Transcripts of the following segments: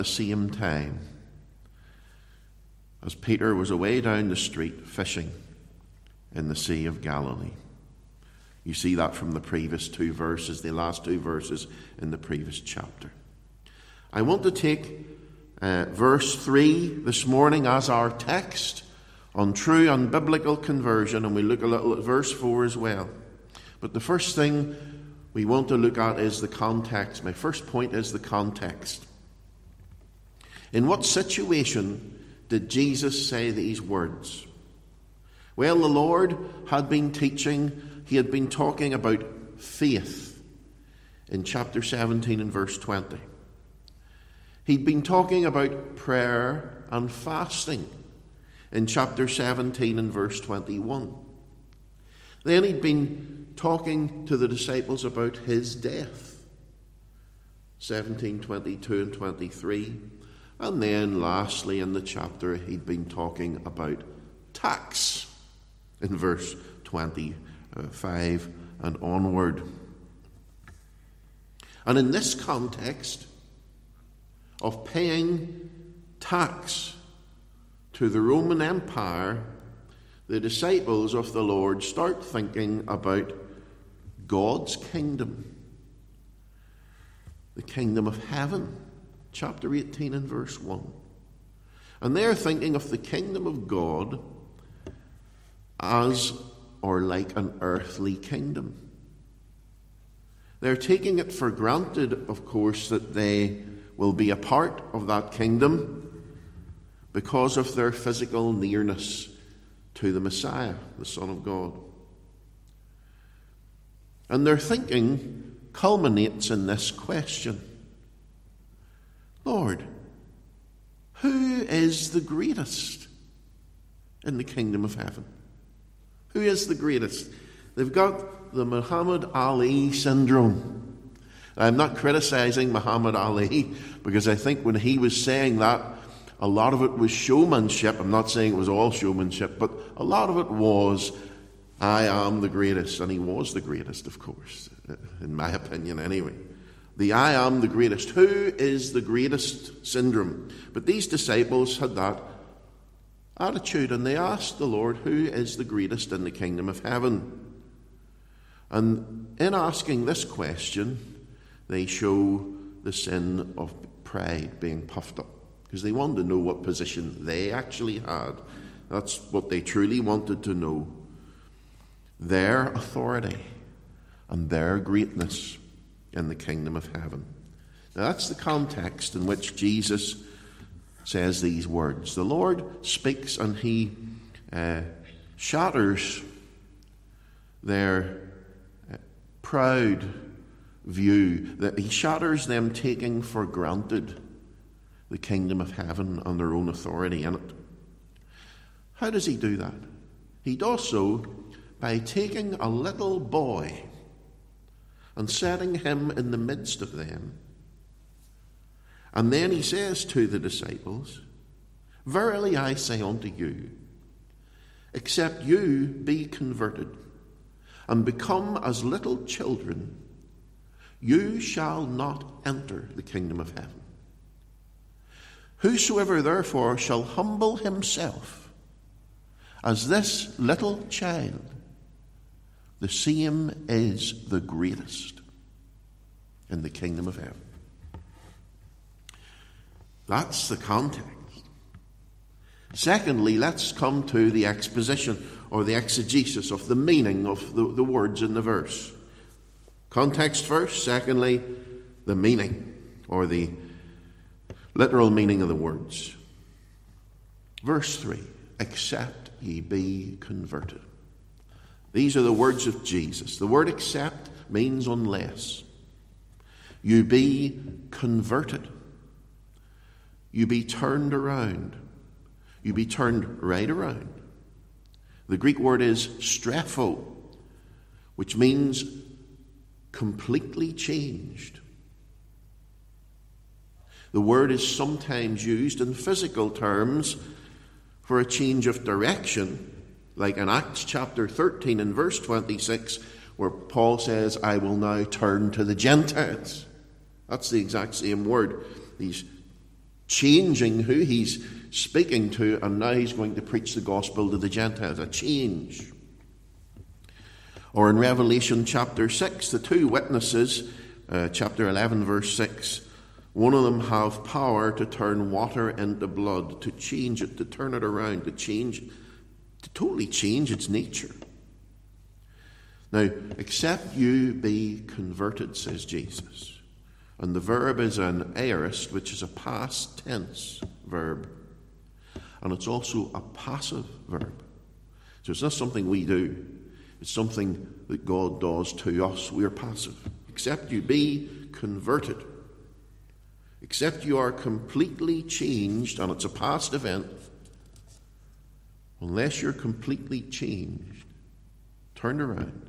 the same time as Peter was away down the street fishing in the Sea of Galilee. You see that from the previous two verses, the last two verses in the previous chapter. I want to take verse 3 this morning as our text on true and biblical conversion, and we look a little at verse 4 as well. But the first thing we want to look at is the context. My first point is the context. In what situation did Jesus say these words? Well, the Lord had been teaching, he had been talking about faith in chapter 17 and verse 20. He'd been talking about prayer and fasting in chapter 17 and verse 21. Then he'd been talking to the disciples about his death, 17, 22 and 23. And then lastly in the chapter he'd been talking about tax in verse 25 and onward. And in this context of paying tax to the Roman Empire, the disciples of the Lord start thinking about God's kingdom, the kingdom of heaven, chapter 18 and verse 1. And they're thinking of the kingdom of God as or like an earthly kingdom. They're taking it for granted, of course, that they will be a part of that kingdom because of their physical nearness to the Messiah, the Son of God. And their thinking culminates in this question: Lord, who is the greatest in the kingdom of heaven? Who is the greatest? They've got the Muhammad Ali syndrome. I'm not criticizing Muhammad Ali, because I think when he was saying that, a lot of it was showmanship. I'm not saying it was all showmanship, but a lot of it was, I am the greatest. And he was the greatest, of course, in my opinion anyway. The I am the greatest. Who is the greatest syndrome? But these disciples had that attitude, and they asked the Lord, who is the greatest in the kingdom of heaven? And in asking this question, they show the sin of pride, being puffed up, because they wanted to know what position they actually had. That's what they truly wanted to know. Their authority and their greatness in the kingdom of heaven. Now that's the context in which Jesus says these words. The Lord speaks and he shatters their proud view, that he shatters them taking for granted the kingdom of heaven and their own authority in it. How does he do that? He does so by taking a little boy and setting him in the midst of them. And then he says to the disciples, verily I say unto you, except you be converted and become as little children, you shall not enter the kingdom of heaven. Whosoever therefore shall humble himself as this little child, the same is the greatest in the kingdom of heaven. That's the context. Secondly, let's come to the exposition or the exegesis of the meaning of the words in the verse. Context first, secondly, the meaning or the literal meaning of the words. Verse 3, except ye be converted. These are the words of Jesus. The word except means unless. You be converted. You be turned around. You be turned right around. The Greek word is strepho, which means completely changed. The word is sometimes used in physical terms for a change of direction, like in Acts chapter 13 and verse 26, where Paul says, I will now turn to the Gentiles. That's the exact same word. He's changing who he's speaking to, and now he's going to preach the gospel to the Gentiles. A change. Or in Revelation chapter 6, the two witnesses, chapter 11, verse 6, one of them have power to turn water into blood, to change it, to turn it around, to totally change its nature. Now, except you be converted, says Jesus. And the verb is an aorist, which is a past tense verb. And it's also a passive verb. So it's not something we do. It's something that God does to us. We're passive. Except you be converted. Except you are completely changed, and it's a past event. Unless you're completely changed, turned around,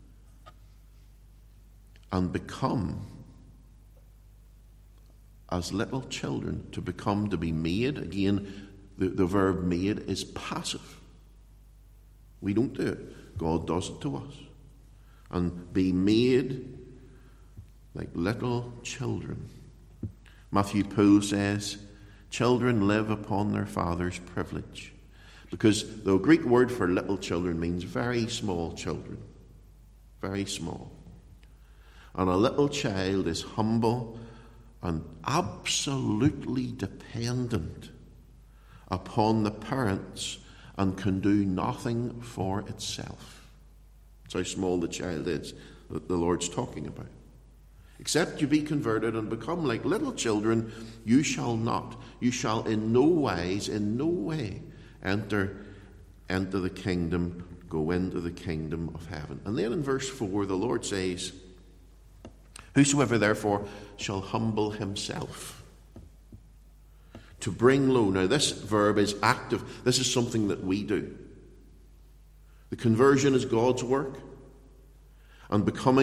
and become as little children, to be made. Again, the verb made is passive. We don't do it. God does it to us. And be made like little children. Matthew Poole says, children live upon their father's privilege. Because the Greek word for little children means very small children. Very small. And a little child is humble and absolutely dependent upon the parents and can do nothing for itself. That's how small the child is that the Lord's talking about. Except you be converted and become like little children, you shall not. You shall in no way enter the kingdom, go into the kingdom of heaven. And then in verse 4, the Lord says, whosoever therefore shall humble himself, to bring low. Now this verb is active. This is something that we do. The conversion is God's work. And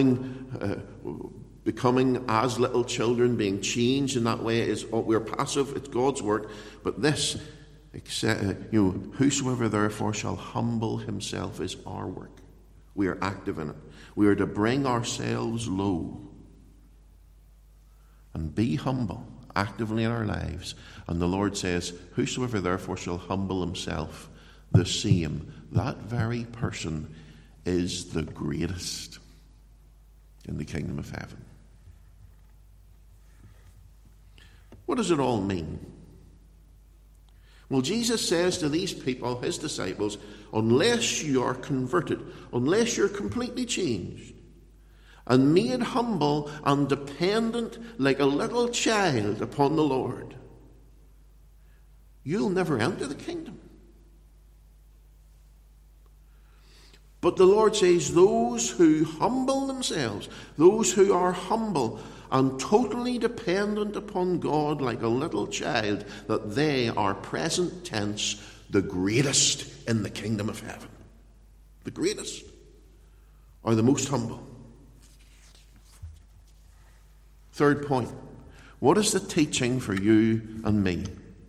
becoming as little children, being changed in that way, we're passive. It's God's work. But this, whosoever therefore shall humble himself, is our work. We are active in it. We are to bring ourselves low and be humble actively in our lives. And the Lord says, whosoever therefore shall humble himself, the same, that very person is the greatest in the kingdom of heaven. What does it all mean? Well, Jesus says to these people, his disciples, unless you are converted, unless you're completely changed, and made humble and dependent like a little child upon the Lord, you'll never enter the kingdom. But the Lord says those who humble themselves, those who are humble and totally dependent upon God like a little child, that they are, present tense, the greatest in the kingdom of heaven. The greatest are the most humble. Third point, what is the teaching for you and me?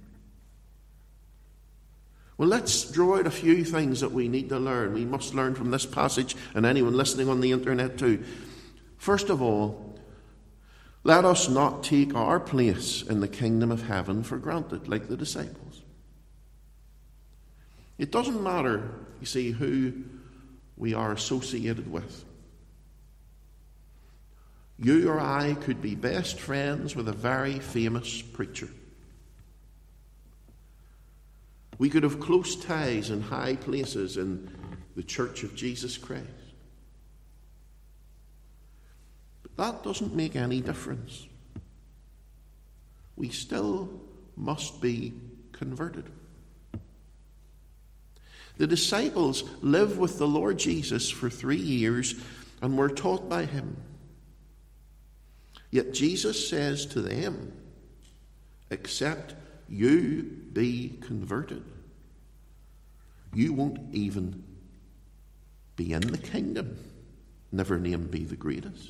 Well, let's draw out a few things that we need to learn. We must learn from this passage, and anyone listening on the internet too. First of all, let us not take our place in the kingdom of heaven for granted, like the disciples. It doesn't matter, you see, who we are associated with. You or I could be best friends with a very famous preacher. We could have close ties in high places in the Church of Jesus Christ. But that doesn't make any difference. We still must be converted. The disciples lived with the Lord Jesus for 3 years and were taught by him. Yet Jesus says to them, except you be converted, you won't even be in the kingdom, never name be the greatest.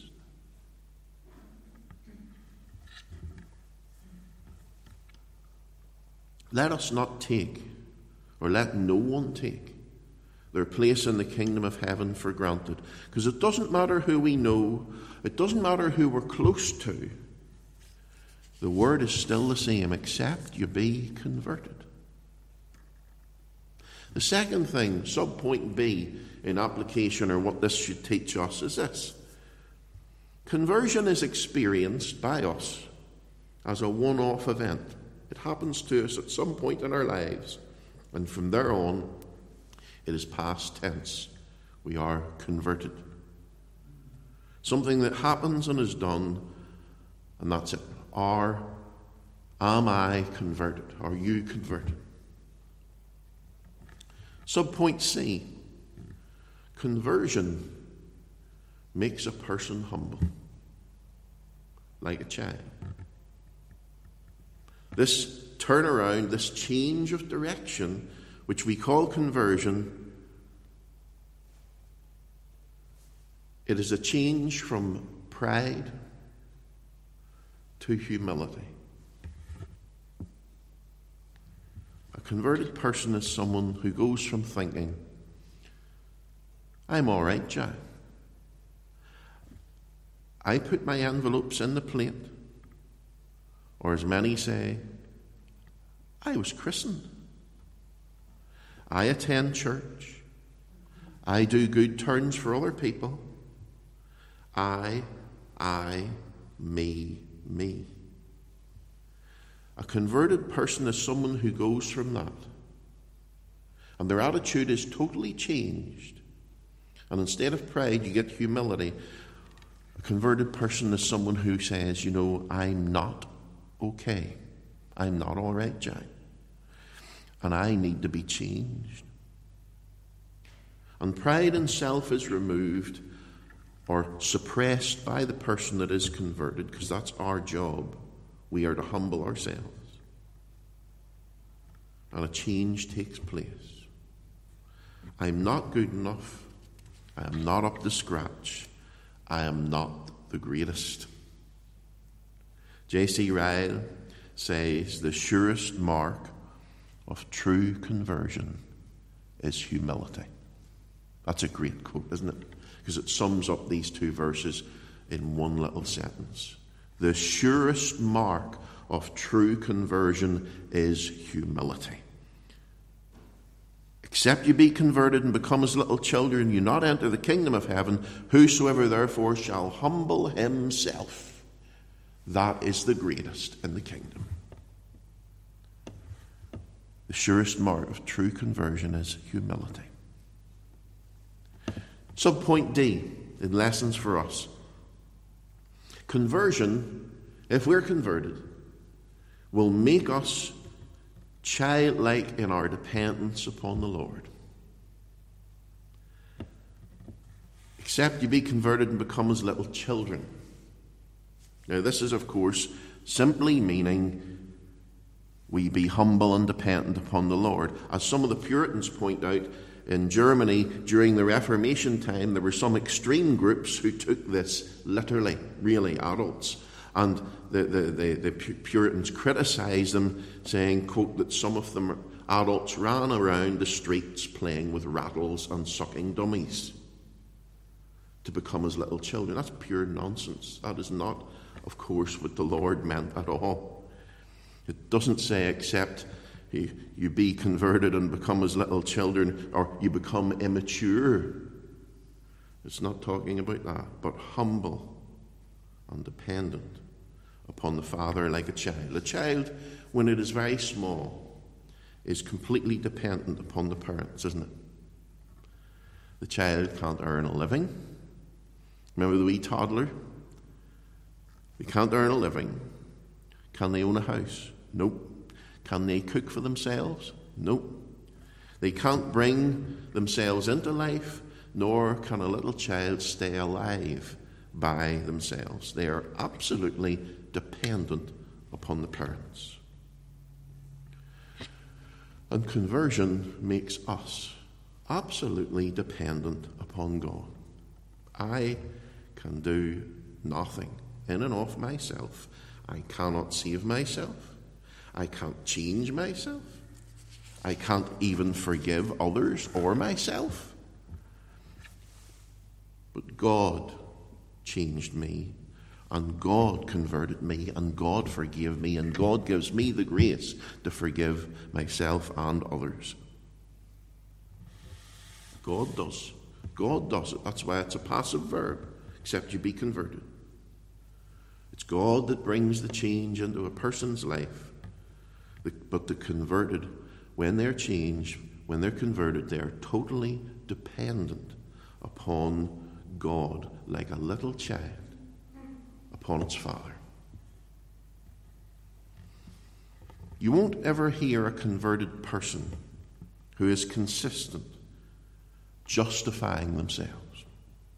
Let us not take, or let no one take, their place in the kingdom of heaven for granted. Because it doesn't matter who we know, it doesn't matter who we're close to. The word is still the same, except you be converted. The second thing, subpoint B in application, or what this should teach us, is this. Conversion is experienced by us as a one-off event. It happens to us at some point in our lives, and from there on, it is past tense. We are converted. Something that happens and is done, and that's it. Am I converted? Are you converted? Subpoint C. Conversion makes a person humble, like a child. This turnaround, this change of direction, which we call conversion, it is a change from pride to humility. A converted person is someone who goes from thinking, I'm all right, Jack. I put my envelopes in the plate. Or as many say, I was christened. I attend church. I do good turns for other people. I, me. A converted person is someone who goes from that. And their attitude is totally changed. And instead of pride, you get humility. A converted person is someone who says, I'm not okay. I'm not all right, Jack. And I need to be changed. And pride and self is removed or suppressed by the person that is converted, because that's our job. We are to humble ourselves. And a change takes place. I'm not good enough. I am not up to scratch. I am not the greatest. J.C. Ryle says the surest mark of true conversion is humility. That's a great quote, isn't it? Because it sums up these two verses in one little sentence. The surest mark of true conversion is humility. Except you be converted and become as little children, you not enter the kingdom of heaven. Whosoever therefore shall humble himself, that is the greatest in the kingdom. The surest mark of true conversion is humility. Subpoint D in lessons for us. Conversion, if we're converted, will make us childlike in our dependence upon the Lord. Except you be converted and become as little children. Now this is, of course, simply meaning we be humble and dependent upon the Lord. As some of the Puritans point out, in Germany during the Reformation time, there were some extreme groups who took this literally, really, adults. And the Puritans criticised them, saying, quote, that some of them adults ran around the streets playing with rattles and sucking dummies to become as little children. That's pure nonsense. That is not, of course, what the Lord meant at all. It doesn't say except you be converted and become as little children, or you become immature. It's not talking about that, but humble and dependent upon the Father like a child. A child, when it is very small, is completely dependent upon the parents, isn't it? The child can't earn a living. Remember the wee toddler? They can't earn a living. Can they own a house? Nope. Can they cook for themselves? Nope. They can't bring themselves into life, nor can a little child stay alive by themselves. They are absolutely dependent upon the parents. And conversion makes us absolutely dependent upon God. I can do nothing in and of myself. I cannot save myself. I can't change myself. I can't even forgive others or myself. But God changed me, And God converted me, and God forgave me, and God gives me the grace to forgive myself and others. God does. God does it. That's why it's a passive verb, except you be converted. It's God that brings the change into a person's life. But the converted, when they're changed, when they're converted, they are totally dependent upon God, like a little child upon its father. You won't ever hear a converted person who is consistent justifying themselves,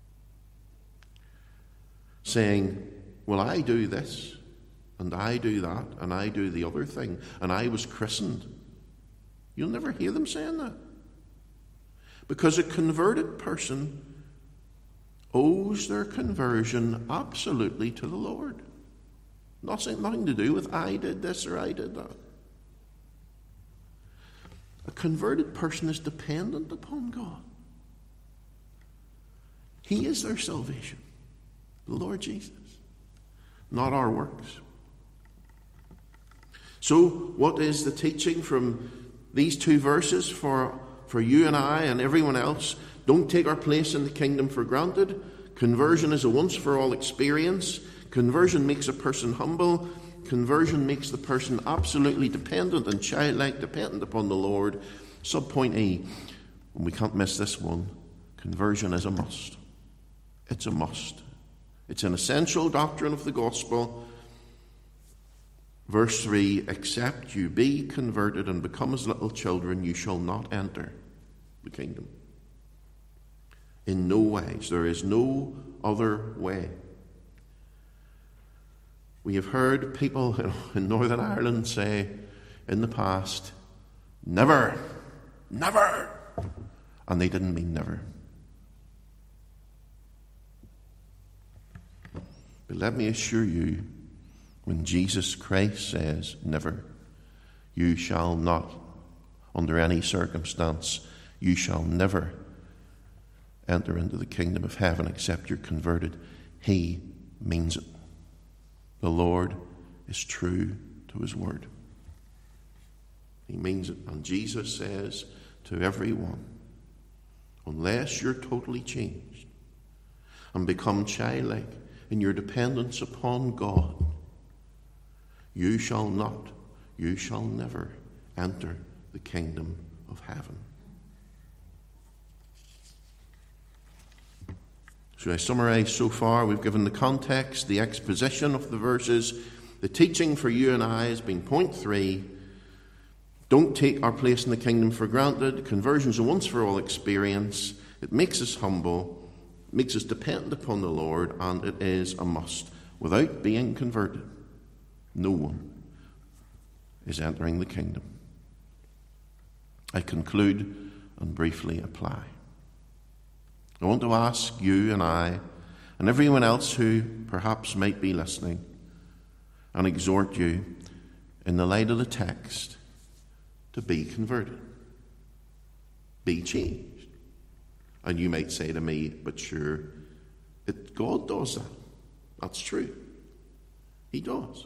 saying, well, I do this, and I do that, and I do the other thing, and I was christened. You'll never hear them saying that. Because a converted person owes their conversion absolutely to the Lord. Nothing to do with I did this or I did that. A converted person is dependent upon God. He is their salvation, the Lord Jesus, not our works. So, what is the teaching from these two verses for you and I and everyone else? Don't take our place in the kingdom for granted. Conversion is a once-for-all experience. Conversion makes a person humble. Conversion makes the person absolutely dependent and childlike, dependent upon the Lord. Subpoint E, and we can't miss this one, conversion is a must. It's a must. It's an essential doctrine of the gospel. Verse 3, except you be converted and become as little children, you shall not enter the kingdom. In no ways. There is no other way. We have heard people in Northern Ireland say in the past, never, never. And they didn't mean never. But let me assure you, when Jesus Christ says never, you shall not, under any circumstance, you shall never enter into the kingdom of heaven except you're converted. He means it. The Lord is true to his word. He means it. And Jesus says to everyone, unless you're totally changed and become childlike in your dependence upon God, you shall not, you shall never enter the kingdom of heaven. So I summarize so far, we've given the context, the exposition of the verses. The teaching for you and I has been point 3. Don't take our place in the kingdom for granted. Conversion is a once-for-all experience. It makes us humble, makes us dependent upon the Lord, and it is a must. Without being converted, no one is entering the kingdom. I conclude and briefly apply. I want to ask you and I and everyone else who perhaps might be listening and exhort you in the light of the text to be converted, be changed. And you might say to me, but sure, God does that. That's true. He does.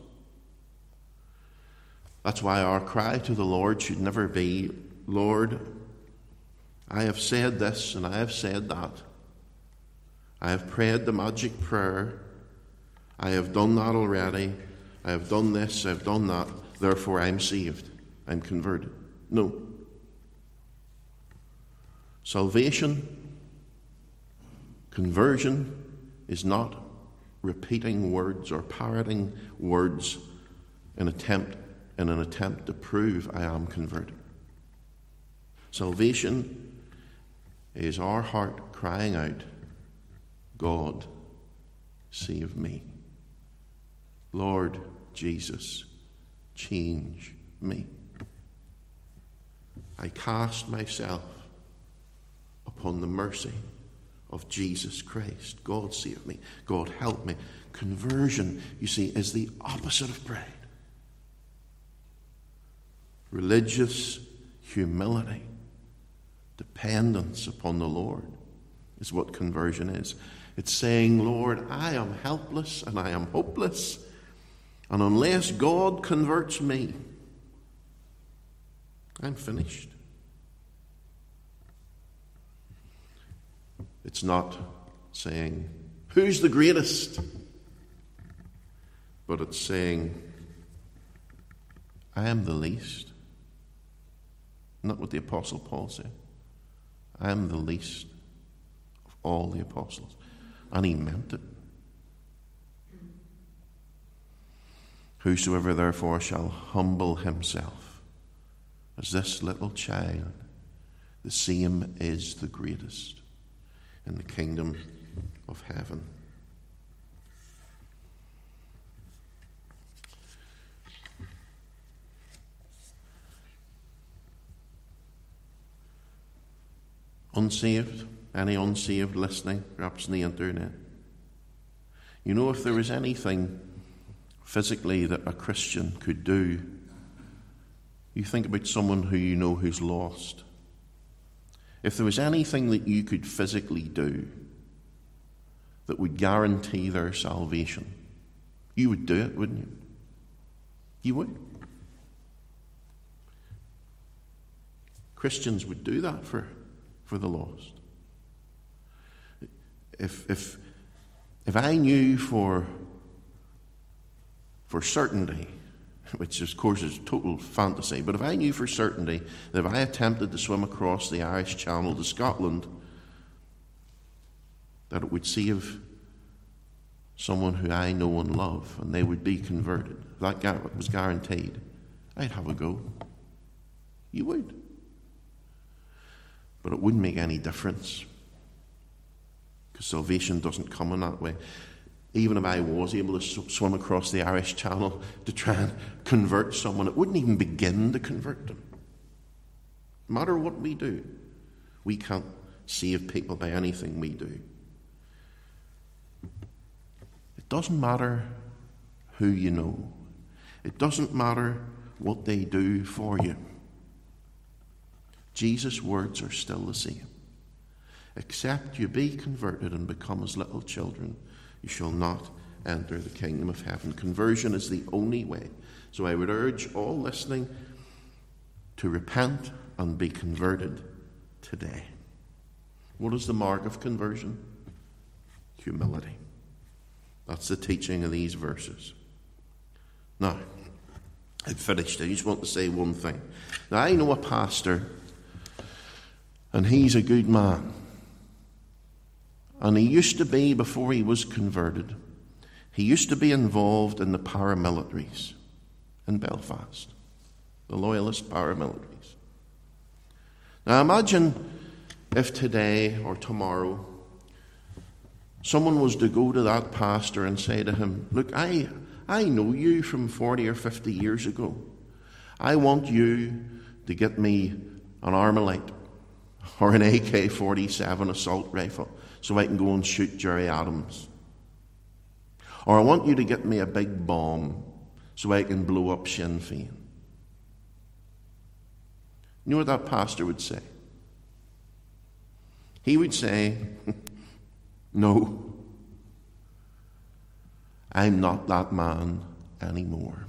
That's why our cry to the Lord should never be, Lord, I have said this and I have said that. I have prayed the magic prayer. I have done that already. I have done this, I've done that. Therefore I'm saved. I'm converted. No. Salvation, conversion is not repeating words or parroting words in an attempt to prove I am converted. Salvation is our heart crying out, God, save me. Lord Jesus, change me. I cast myself upon the mercy of Jesus Christ. God save me. God help me. Conversion, you see, is the opposite of pride. Religious humility, dependence upon the Lord, is what conversion is. It's saying, Lord, I am helpless and I am hopeless, and unless God converts me, I'm finished. It's not saying, who's the greatest? But it's saying, I am the least. Not what the Apostle Paul said. I am the least of all the apostles. And he meant it. Whosoever therefore shall humble himself as this little child, the same is the greatest in the kingdom of heaven. Unsaved, any unsaved listening, perhaps on the internet. You know, if there was anything physically that a Christian could do, you think about someone who you know who's lost. If there was anything that you could physically do that would guarantee their salvation, you would do it, wouldn't you? You would. Christians would do that for the lost. If I knew for certainty, which of course is total fantasy, but if I knew for certainty that if I attempted to swim across the Irish Channel to Scotland, that it would save someone who I know and love and they would be converted, if that was guaranteed, I'd have a go. You would. But it wouldn't make any difference, because salvation doesn't come in that way. Even if I was able to swim across the Irish Channel to try and convert someone, it wouldn't even begin to convert them. No matter what we do, we can't save people by anything we do. It doesn't matter who you know. It doesn't matter what they do for you. Jesus' words are still the same. Except you be converted and become as little children, you shall not enter the kingdom of heaven. Conversion is the only way. So I would urge all listening to repent and be converted today. What is the mark of conversion? Humility. That's the teaching of these verses. Now, I've finished. I just want to say one thing. Now, I know a pastor, and he's a good man. And he used to be, before he was converted, he used to be involved in the paramilitaries in Belfast, the loyalist paramilitaries. Now imagine if today or tomorrow someone was to go to that pastor and say to him, look, I know you from 40 or 50 years ago. I want you to get me an Armalite or an AK-47 assault rifle so I can go and shoot Jerry Adams. Or I want you to get me a big bomb so I can blow up Sinn Féin. You know what that pastor would say? He would say, no, I'm not that man anymore.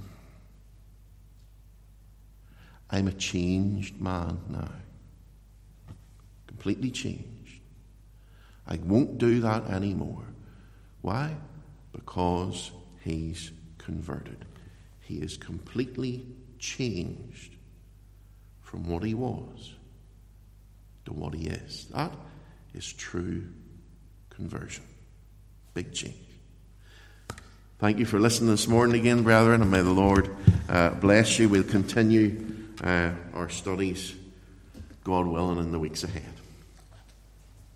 I'm a changed man now. Completely changed. I won't do that anymore. Why? Because he's converted. He is completely changed from what he was to what he is. That is true conversion. Big change. Thank you for listening this morning again, brethren, and may the Lord bless you. We'll continue our studies, God willing, in the weeks ahead.